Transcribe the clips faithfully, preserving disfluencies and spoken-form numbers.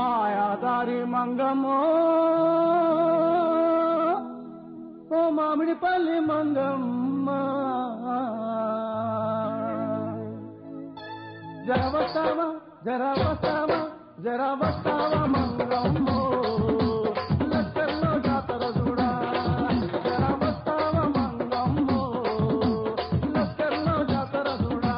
మాయాదారి మంగమ్మో ఓ మామిడిపల్లి మంగమ్మ జర వస్తావా జర వస్తావా జర వస్తావా మంగమ్మో లక్కల్లో జాతర చూడా జర వస్తావా మంగమ్మో లక్కల్లో జాతర చూడా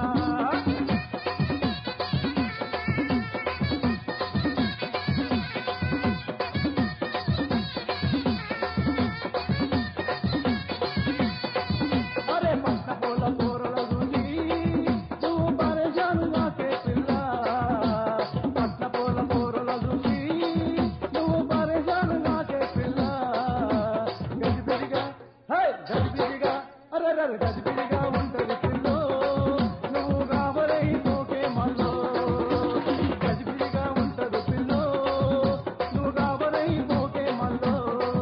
అరే పక్క పూల కూరల గుండి నువ్వు పరేషాను నాకే పిల్ల పక్క పూల కూరల చూసి నువ్వు పరేషాను నాకే పిల్ల గజిబిడిగా హై గజిబిడిగా అరే అరే గజిబిడిగా ఉంటది పిల్లో నువ్వు కాబరై పోకే మల్లో గజిబిడిగా ఉంటది పిల్లో నువ్వు కాబరై పోకే మల్లో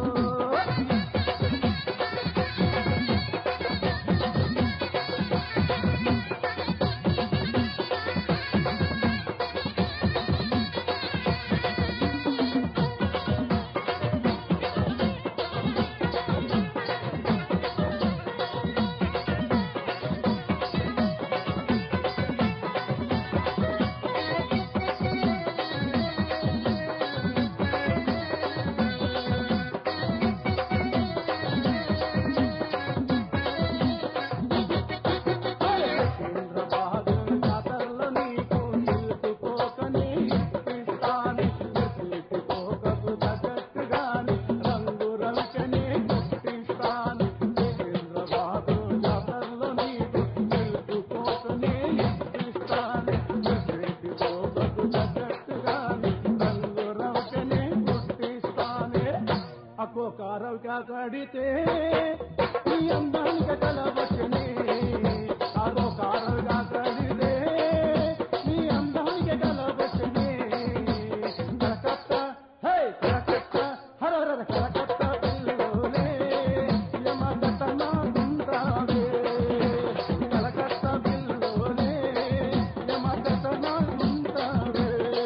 అక్కో కారవిగా కడితే ఈ అందానికి కలవచ్చనే అదో కారవిగా కడితే ఈ అందానికి కలవచ్చనే కలకత్త హే కలకత్త హరర కలకత్త పిల్లోనే యమకట్ట నాకుంటావే కలకత్త పిల్లోనే యమకట్ట నాకుంటావే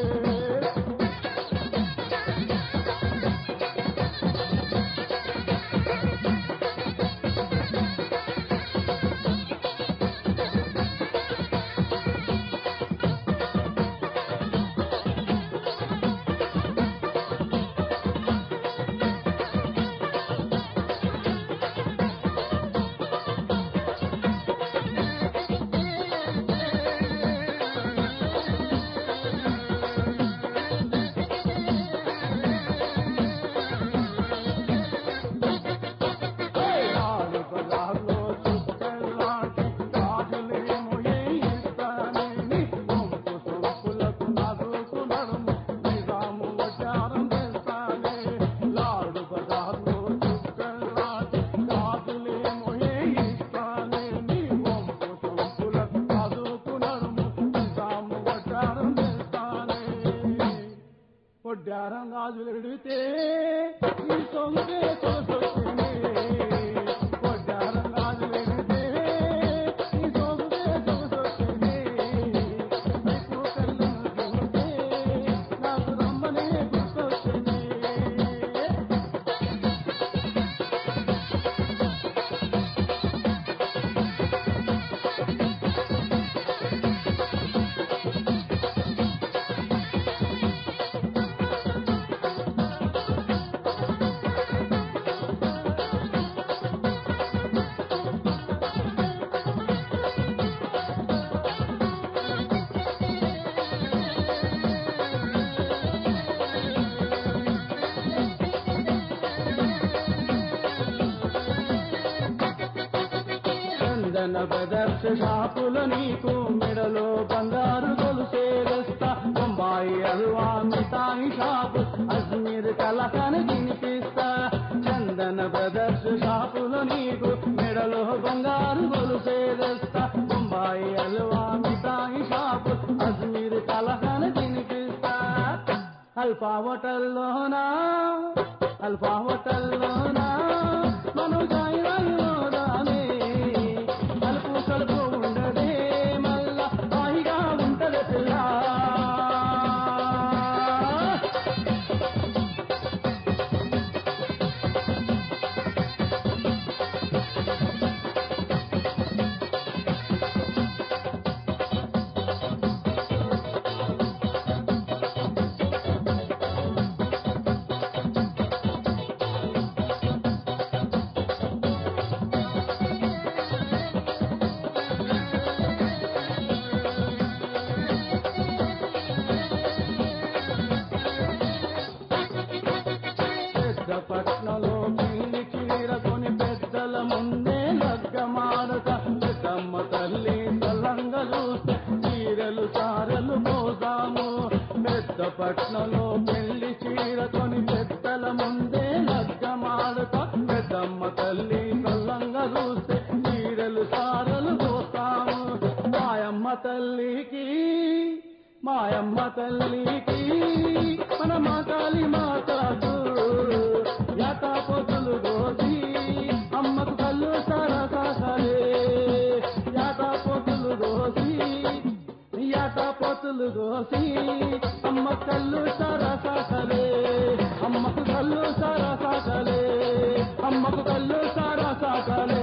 పొడ్డారం గాజులెడితే ఈ సొంగే సొసొచ్చినే పొడ్డారం గాజులెడితే ఈ సొంగే సొసొచ్చినే నీకు కళ్ళు చూస్తే నాకు రమ్మనే గుర్తొచ్చినే చందన ప్రదర్శ షాపుల నీకు మెడలో బంగారు గొలుసేస్తా బొంబాయి హల్వా మిఠాయి షాపు అజ్మీర్ కలకని తినిపిస్తా చందన ప్రదర్శ షాపుల నీకు మెడలో బంగారు గొలుసేస్తా బొంబాయి హల్వా మిఠాయి షాపు అజ్మీర్ కలకని తినిపిస్తా అల్ఫా హోటల్లోనా అల్ఫా హోటల్లోనా మను జాయి రానే కలుపు కలుపు ఉండదే మళ్ళా హాయిగా ఉంటది పిల్ల పట్నంలో పెళ్లి చీరకొని పెద్దల ముందే లగ్గమాడతా పెద్దమ్మ తల్లి కల్లంగా చూస్తే చీరలు సారలు పోతాము మాయమ్మ తల్లికి మాయమ్మ తల్లికి మన మాతాలి మాతకు యాతా పొద్దులు కోసి అమ్మకు కళ్ళు సరసాసలే యాతా పొద్దులు కోసి యాతా పొద్దులు కోసి అమ్మ కళ్ళు సరసాసలే అమ్మకు కళ్ళు సరసాసలే అమ్మకు కళ్ళు సరసాసలే